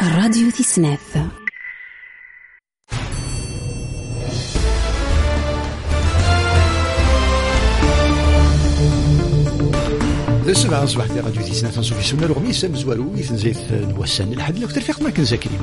الراديو تسناف. السبعة أصبح في راديو تسناف نصوفي سنة رغميس مزوالو يتنزيث نوسان الحد لو ترفيق ما كنزاكري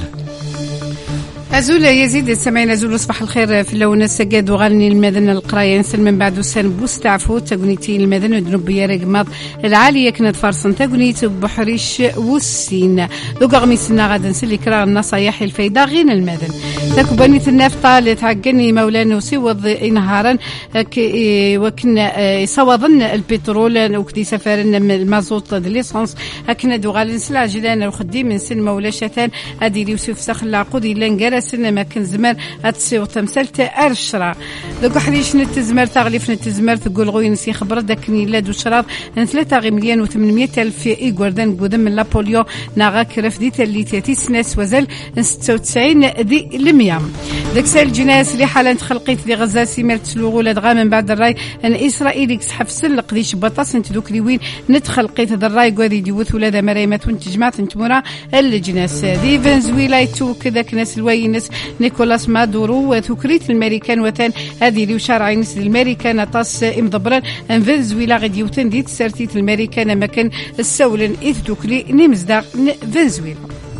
أزول يزيد السمعين أزول أصبح الخير في اللون السجاد وغالني المدن القراية نسل من بعد وسان بوستعفو تقنيتي المدن ودنوبية رقمات العالية كانت فرصا تقنيت بحريش والسين لوقا غميسنا غادا نسل كرا النصايح الفايدة غين المدن تكبنيت النافطة اللي تعقني مولانا وسيوض نهارا وكنا يصوضن البترول وكدي سفرنا المازوت ليسونس هكنا دوغال نسل عجلان وخدي من سن مولاشتان أدي يوسف سخل عقودي لنقرا سنة ما كان زمر أتصيو تمثلت أرشرة لو حريش نتزمر تغليف نتزمر تقول غوي نسي خبر داك نيلاد وشراب 3,800,000 إيغوردان قدام من لابوليو ناغا كرف ديت اللي تيسناس وزل 96 دي الميام داك سال جناس اللي حالا تخلقيت دي غزة سيمر تسلوغو لدغا من بعد الراي أن إسرائيل يكسحف سلق ديش بطاس نتدوك لي وين نتخلقيت ذا الراي قوادي ديوث ولا مريمات ونتجمعت نتمورا الجناس دي فنزويلا يتو كذا كناس الوين نيكولاس مادورو وتكريت الامريكان وثان هذه اللي وشارع نس الامريكان طاس امضبرا فنزويلا غادي يوتن ديت سرتيت الامريكان مكان السولن اذ تكري نمزدا فنزويلا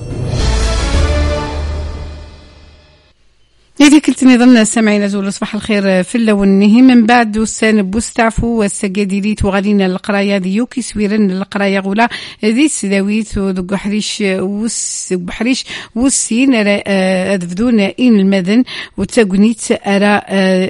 إذا كنت نظن سمعين زول صباح الخير في اللون نهي من بعد وسان بوستعفو والسجاديريت وغالينا القرايا ديوكي سويرن القرايا غولا ذي سداويت ودق حريش بحريش والسين أذفدون إن المذن وتقنيت أرى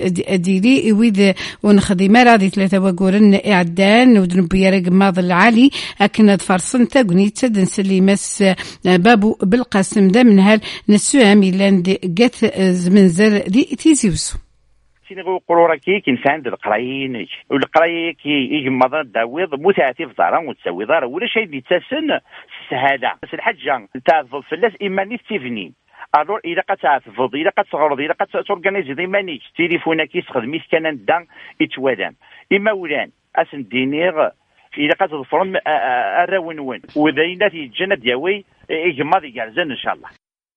ديري ويد ونخدم راضي 3 وقورن إعدان ودنبيا رق ماض العالي أكن فرصن تقنيت تدنسلي مس بابو بالقاسم دا من هال نسوها ميلان قات زمن زر دي تيزيوسو سينغو قروراكي كنساند القرايين والقرايه كي يجمض داويض متعاتي في دارا وتسوي دار ولا شيء بيتسن الشهاده بس الحجه تاع فلاس ايماني تيفني الور الى قد تعرفض الى قد تغرض الى قد تورغانيزي دي مانيش تليفونك يستخدم كان دان يتوادم اما ولان اسن دينيغ الى قد تفرم الراونون وذينا تيجنا دياوي يجمض يعزن ان شاء الله.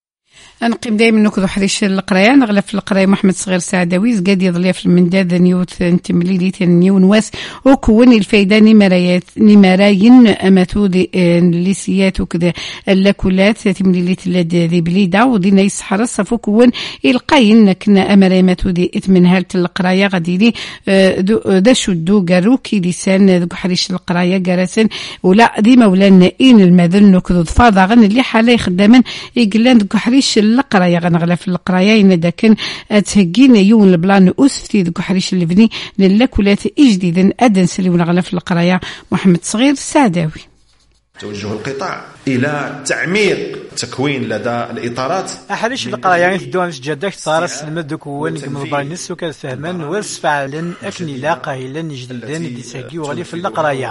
نقيم دائما نكذو حريش القرايه نغلف في القرايه محمد صغير سعداوي قاد يضلي في المنداد نيوت انتمليلي نيو نواس وكوني الفايده نمراين اماتود ليسيات وكذا اللاكولات تمليلي ذي بليده ودينا يسحر الصفو كون القاين كنا امر اماتود اثمن هالت القرايه غادي لي دا شدو قاروكي لسان ذو حريش القرايه جراسن ولا دي مولانا ان المذل نكذو فاضغن اللي حاله خدامن يقلان ذو حريش القرايه غنغلف القرايه ان داكن تهجينا يوم البلان اسفتي ذو حريش البني للاكولات اجديدا ادن سلي ونغلف القرايه محمد صغير سعداوي. توجه القطاع إلى تعميق تكوين لدى الإطارات أحرش القرايين في الدوام الجدك طارس المدك وين مباينس وكذا فهمان وسفعلا أكني لا قايلا جديدا ديساكي وغلي في القراية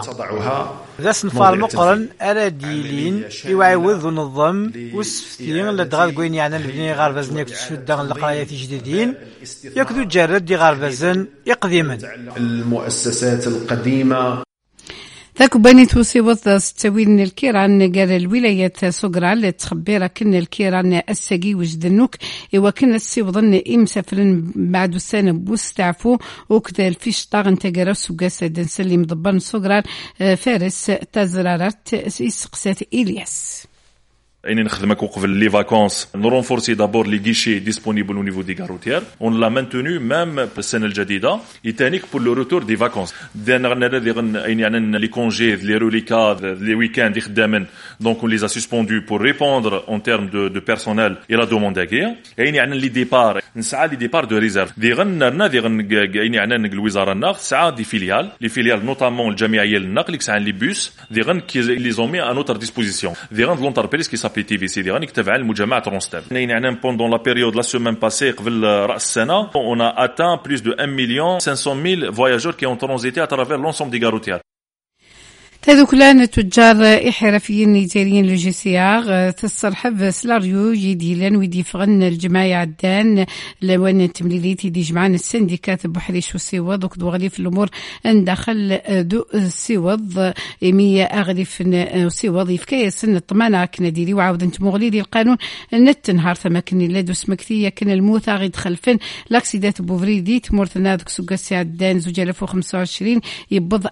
ذا سنفار مقرن أراديلين يوعوذ ونظم وسفتين لدغال قوين يعني البني غارفزن يكتشد القراية جديدين يكدو جرد دي غارفزن يقديما المؤسسات القديمة ذاك بني توصي وضع تسوين الكيران قال الولاية سقرا اللي تخبيرا كن الكيران السقي وجدنوك وكن السيوضن مسافرين بعد السنة بوستعفو وكذا الفيش طاغن تقرا سوقاس دنسلي مضبان سقرا فارس تزرارات سقسات إلياس. أين نخدمك قبل لي فاكونس نرونفورسي دابور لي غيشي ديسپونيبل او نيفو دي غاروتير اون لا مانتونو ميم السنه الجديده يتانيك بور لو روتور دي فاكونس دانا الذي غن اين يعني لي كونجي لي روليكا لي ويكاند خدامن دونك اون لي ا سسبوندو بور ريبوندر اون تيرم دو بيرسونيل الى دوموند اكير اين يعني لي ديبار نسعى لي ديبار دو ريزيرف دي غن دي غن اين يعني الوزاره النقل سعى دي فيليال لي فيليال نوتامون الجمعيه للنقل سعى لي بوس دي غن كي لي زومي ا نوتر ديسبوزيسيون دي غن لونتربريز كي PTVC دي تبع المجمع ترونستال. يعني pendant la période la semaine passée قبل رأس السنة on a atteint plus de 1,5 million voyageurs qui ont transité à travers l'ensemble des gares routières. تذكلان تجار إحرافيين نيجيريين لوجيسيار تصرحب سلاريو جديلا ويدي فغن الجماعة عدان لوان التمليليتي دي جمعان السنديكات بحريش وسيوض وكدو غلي في الأمور ان داخل دو سيوض إمية أغلف سيوض يفكاية سن الطمانة كنديري وعاود انت مغلي دي القانون نتنهار ثماكني لدو سمكتية كن الموت غيد خلفن لاكسيدات بوفريدي تمورتنا ذوك سوكاسي عدان 2025 يبض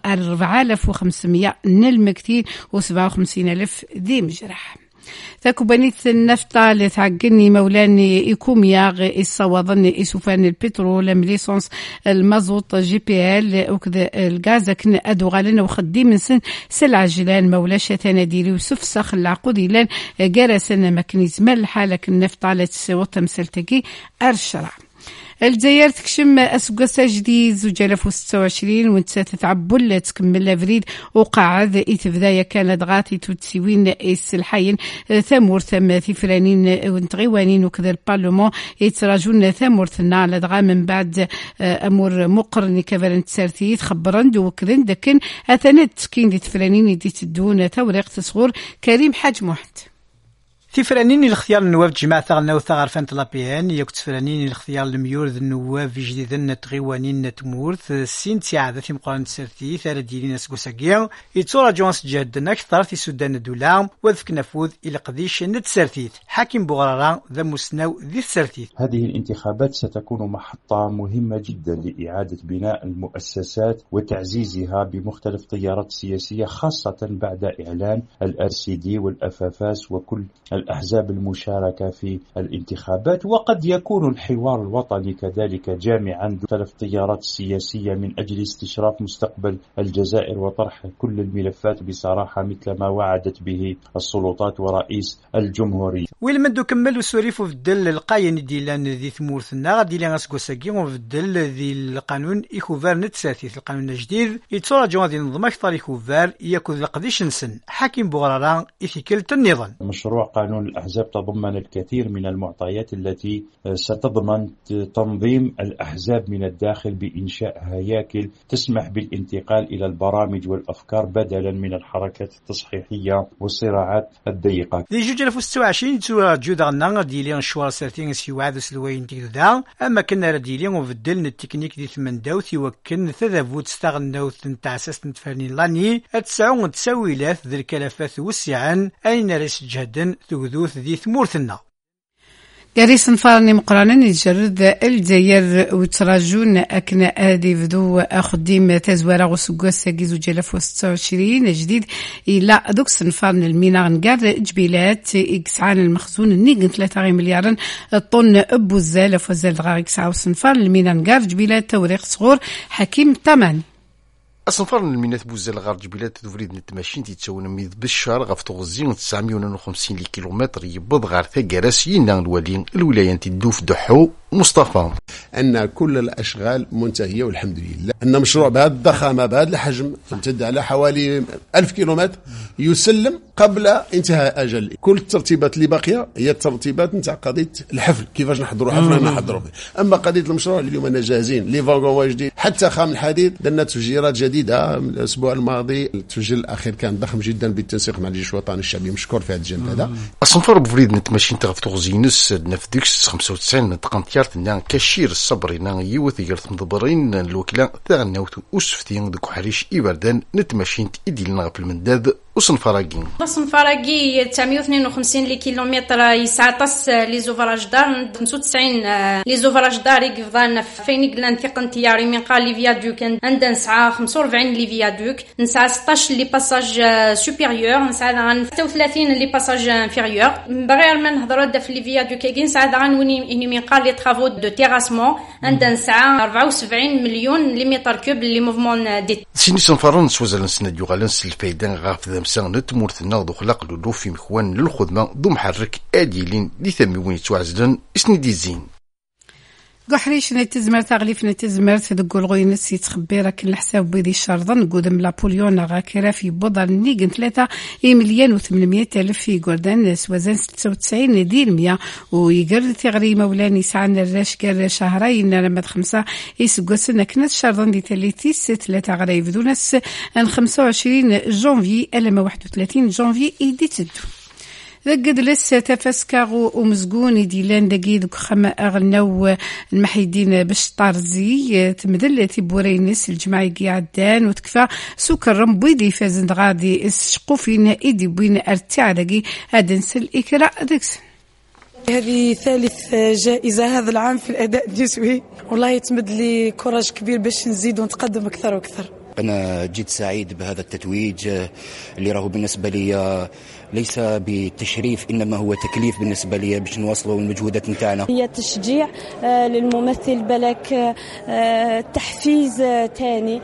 4500 نلمكتين و57,000 ذي مجرح. ذاك بنيت النفطة اللي تعقني مولاني إيكوميا الصوادن إسوفان البترول مليسونس المازوت جي بي ال وكذا الغاز كن أدو غالنا وخدي من سلع جلان مولاش تناديري وسف سخ العقود لان جرسنا مكنيز ملحة لكن النفطة اللي تسوى تمثلتكي أرشرع. الجزائر تكشم أسقاسا جديد 2026 وانت تتعبل تكمل افريد وقاعد إتفدايا كانت غاتي تتسوين السلحين ثمور ثم ثفرانين وانتغيوانين وكذا البارلمان يتراجون ثمور ثنا على دغا من بعد أمور مقرن كفرنت سارتي تخبرن دو وكذن دكن أثنت كين دي تفرانين يدي تدون ثوريق تصغر كريم حاج محت تفرانين الاختيار النواب جماعة ثغرنا وثغرفان طلابيان ياك تفرانين الاختيار الميورد النواب جديدا تغيوانين تمورث سين تيعادة في مقارنة سرتي ثار ديالين سكوساكيا يتورا جوانس جهدنا أكثر في سودان الدولار وذفك نفوذ إلى قديش نتسرتيث حاكم بغرارا ذا مسناو ذي السرتيث. هذه الانتخابات ستكون محطة مهمة جدا لإعادة بناء المؤسسات وتعزيزها بمختلف التيارات السياسية خاصة بعد إعلان الRCD والأفافاس وكل الأحزاب المشاركة في الانتخابات. وقد يكون الحوار الوطني كذلك جامعا مختلف التيارات السياسية من أجل استشراف مستقبل الجزائر وطرح كل الملفات بصراحة مثل ما وعدت به السلطات ورئيس الجمهورية. ويلمدو كملوا سوريفو في الدل القاين ديلان ذي ثمورثنا ديلان اسكوساكي وفي الدل ذي القانون إيكوفار نتساتيث القانون الجديد يتصور جوان ذي نظام أكثر إيكوفار يأكل القديش نسن حاكم بغرارا إثيكلة النظام. مشروع قانون الأحزاب تضمن الكثير من المعطيات التي ستضمن تنظيم الأحزاب من الداخل بإنشاء هياكل تسمح بالانتقال إلى البرامج والأفكار بدلا من الحركات التصحيحية والصراعات الضيقة. دي 2026 تسوى جودغنا ديليان شوار سرتين سيوعد سلوين تيدا أما كنا ديليان وفدلن التكنيك دي ثمن داوث وكن ثذابوت استغناو تنتعسس نتفرنين لاني أتسعون تسويلات ذي الكلافات والسعان أين ريس جهدن ثوذوث ذي ثمورثنا. قريس نفارني مقرانا يجرد الجزائر وتراجون أكنا آدي فدو أخديم تزوارا غسوغوس ساقيزو جلف 26 جديد إلى دوكس نفارن المينا غنقار جبيلات إكسعان المخزون النيقن 3 مليار طن أبو الزالف وزال دغا إكسعا وسنفارن المينا نقار جبيلات توريق صغور حكيم تماني. أصنفار المينات بوزال غار جبيلات تدوريد نتماشين تيتساون ميض بالشهر غف تغزين 950 كيلومتر يبض غار ثقراس ينان الوالين الولايات الدوف دحو مصطفى أن كل الأشغال منتهية والحمد لله أن مشروع بهذا الضخامة بهذا الحجم يمتد على حوالي 1000 كيلومتر يسلم قبل انتهاء أجل. كل الترتيبات اللي باقية هي الترتيبات نتاع قضية الحفل كيفاش نحضروا حفلة نحضروا فيه. أما قضية المشروع اليوم أنا جاهزين لي فاغون جديد حتى خام الحديد درنا تفجيرات جديدة الأسبوع الماضي. التفجير الأخير كان ضخم جدا بالتنسيق مع الجيش الوطني الشعبي مشكور في هذا الجانب هذا. أصنفار بفريد نتماشين تغف تغزينس نفدكس 95 تقنطيارت كشير الصبرين يوثي قرث مضبرين الوكلاء تغنوت أسفتين دكو حريش إبردان نتماشين إديلنا غف المنداد وصنفراقين. صنفراقي 952 لي كيلومتر يسعطس لي زوفراج دار 95 لي زوفراج دار يقفضان فين قلنا ثقن تياري من قال لي فيادوك عندنا نسعى 45 لي فيادوك نسعى 16 لي باساج سوبيريور نسعى 36 لي باساج انفيريور بغير ما نهضروا في لي فيادوك كاين نسعى غنوني اني من قال لي ترافو دو تيراسمون عندنا نسعى 74 مليون لي متر كوب لي موفمون دي سيني صنفران سوزال نسند يغالنس الفايدان غاف ذمسان نتمورثنا ذو خلق لولو في مخوان للخدمة ذو محرك آديلين لثميوين توعزلن اسنديزين. قحريش نتزمر تغليف نتزمر تدقو الغوينس يتخبي راك الحساب بيدي الشرطن قدم لابوليون غاكرا في بضل نيقن 3,800,000 في قردان سوازان 96 دير 100 ويقرد تغري مولاني سعنا الراش قر شهرين لما 5 يسقوسنا كنت شرطن دي تليتيس 3 غرايف دونس 25 جونفي ألما 31 جونفي إيدي تدو ذقد لسه تفسكاغو ومزقون ديلان دقي ذوك خما أغنو المحيدين باش طارزي تمدل تبورينس الجماعي قيعدان وتكفى سكر رمبويدي فازن غادي اسشقوفين ايدي بوين ارتاع دقي هادنسل إكراء دكس. هذه ثالث جائزة هذا العام في الأداء النسوي، والله يتمد لي كوراج كبير باش نزيد ونتقدم أكثر وأكثر. أنا جد سعيد بهذا التتويج اللي راهو بالنسبة لي ليس بتشريف إنما هو تكليف بالنسبة لي باش نواصلوا المجهودات نتاعنا. هي تشجيع للممثل بلك تحفيز تاني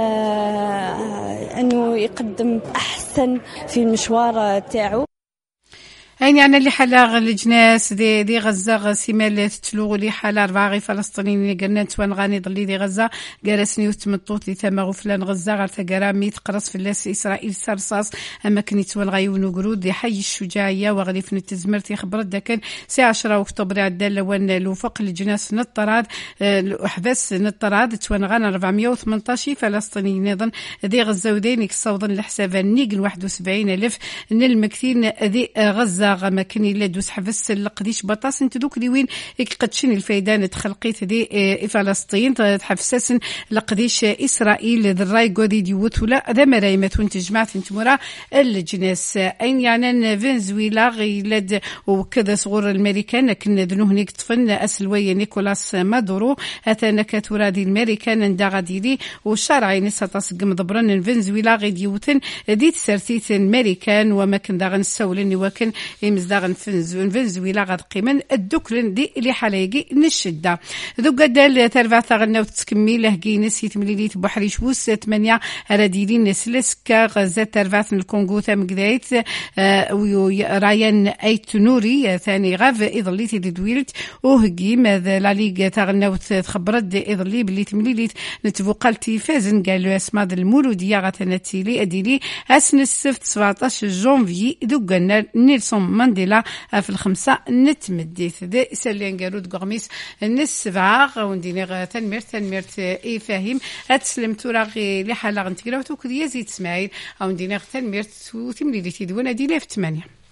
أنه يقدم أحسن في المشوار تاعو. أين يعني اللي حلا الجناس دي غزة سيمال تتلوغ اللي حلا 4 فلسطينيين قرنات وان غاني ضلي دي غزة قارسني وتمطوط لي ثما فلان غزة غير تقرا 100 قرص في اللاس إسرائيل سرصاص أما كنيت والغيون وقرود دي حي الشجاعية وغادي في التزمرتي خبرت داكن سي 10 أكتوبر عدال وان الوفق الجناس نطراد الأحباس نطراد توان غانا 418 فلسطينيين أيضا دي غزة ودينك صوضا لحساب نيقن 71,000 المكثين دي غزة غمكني لا دوس حفس القديش بطاس انت دوك اللي وين قدشني الفيدان تخلقيت دي فلسطين تحفسسن لقديش اسرائيل ذراي غودي ديوت ولا ذا مرايمات وانت جماعه انت مرا الجناس اين يعني فنزويلا غيلاد وكذا صغور الامريكان كنا ذنوه هنيك طفن اسلويه نيكولاس مادورو اتانا كاتورادي الامريكان ندا غاديلي وشرعي نسطاس قمضبرن فنزويلا غيديوتن دي تسرتيت الامريكان وما كن دا غنسولني وكن مزداغن فنزويلا غاد قيمن الدكرن دي اللي حلايقي نشدة ذو قدال ترفع ثغنا وتكميله كينس يتمليليت بحريش وس 8 راديلين سلسكا غزة ترفع الكونغو ثم قدايت رايان ايت نوري ثاني غاف اضليتي دويلت وهجي ماذا لا ليغ تغنا وتخبرت اضلي بلي تمليليت نتفوقالتي فازن قالوا اسماء المولوديه غتنتيلي اديلي اسن السبت 17 جونفي ذو قلنا نيلسون مانديلا في 5 نتمديت دي سالين قالود قرميس النسبعة ونديني تنميرت اي فاهم اتسلم توراغي لحالة غنتقراو توك يزيد اسماعيل او نديني تنميرت وتمليلي تيدونا دي ليف 8